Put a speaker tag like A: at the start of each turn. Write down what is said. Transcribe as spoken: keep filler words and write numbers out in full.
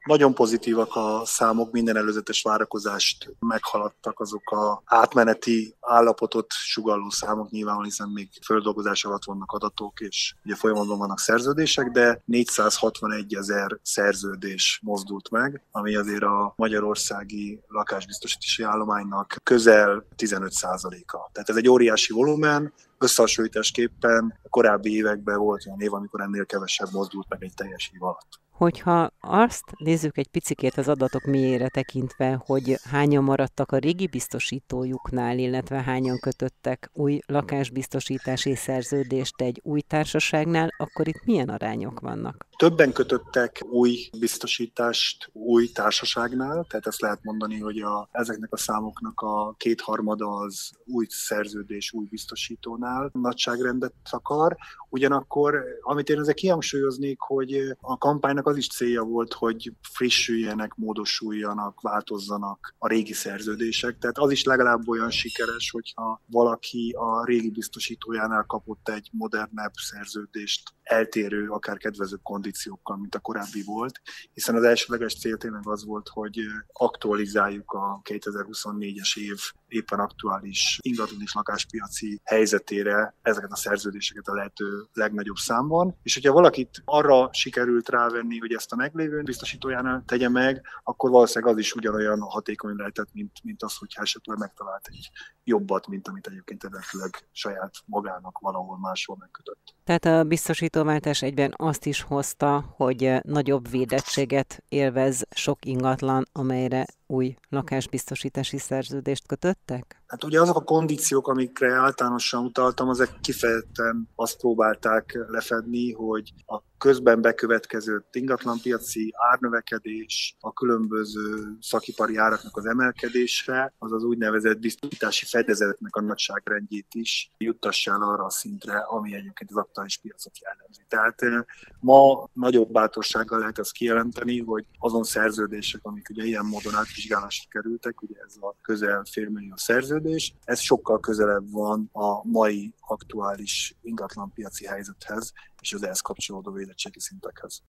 A: Nagyon pozitívak a számok, minden előzetes várakozást meghaladtak azok a átmeneti állapotot sugalló számok, nyilván, hiszen még földolgozás alatt vannak adatok, és ugye folyamatban vannak szerződések, de négyszázhatvanegy ezer szerződés mozdult meg, ami azért a magyarországi lakásbiztosítási állománynak közel tizenöt százaléka. Tehát ez egy óriási volumen, összehasonlításképpen a korábbi években volt olyan év, amikor ennél kevesebb mozdult meg egy teljes év alatt.
B: Hogyha azt nézzük egy picikét az adatok mélyére tekintve, hogy hányan maradtak a régi biztosítójuknál, illetve hányan kötöttek új lakásbiztosítási szerződést egy új társaságnál, akkor itt milyen arányok vannak?
A: Többen kötöttek új biztosítást új társaságnál, tehát ezt lehet mondani, hogy a, ezeknek a számoknak a kétharmada az új szerződés új biztosítónál nagyságrendet takar. Ugyanakkor, amit én ezzel kihangsúlyoznék, hogy a kampánynak az is célja volt, hogy frissüljenek, módosuljanak, változzanak a régi szerződések. Tehát az is legalább olyan sikeres, hogyha valaki a régi biztosítójánál kapott egy modernebb szerződést, eltérő, akár kedvezőbb kondíciókkal, mint a korábbi volt, hiszen az elsőleges cél tényleg az volt, hogy aktualizáljuk a kétezer-huszonnégyes év éppen aktuális ingatlan és lakáspiaci helyzetére ezeket a szerződéseket a lehető legnagyobb számban. És hogyha valakit arra sikerült rávenni, hogy ezt a meglévő biztosítójánál tegye meg, akkor valószínűleg az is ugyanolyan hatékony lehetett, mint, mint az, hogyha esetleg megtalált egy jobbat, mint amit egyébként eredetileg saját magának valahol máshol megkötött.
B: Tehát a biztosítóváltás egyben azt is hozta, hogy nagyobb védettséget élvez sok ingatlan, amelyre új lakásbiztosítási szerződést kötöttek?
A: Hát ugye azok a kondíciók, amikre általánosan utaltam, ezek kifejezetten azt próbálták lefedni, hogy a közben bekövetkezett ingatlanpiaci árnövekedés, a különböző szakipari áraknak az emelkedése, az az úgynevezett biztosítási fedezetnek a nagyságrendjét is juttassa el arra a szintre, ami egyébként az aktuális piacot jellemzi. Tehát ma nagyobb bátorsággal lehet ezt kijelenteni, hogy azon szerződések, amik ugye ilyen módon átvizsgálásra kerültek, ugye ez a közel félmillió szerződés, ez sokkal közelebb van a mai aktuális ingatlanpiaci helyzethez és az ehhez kapcsolódó védettségi szintekhez.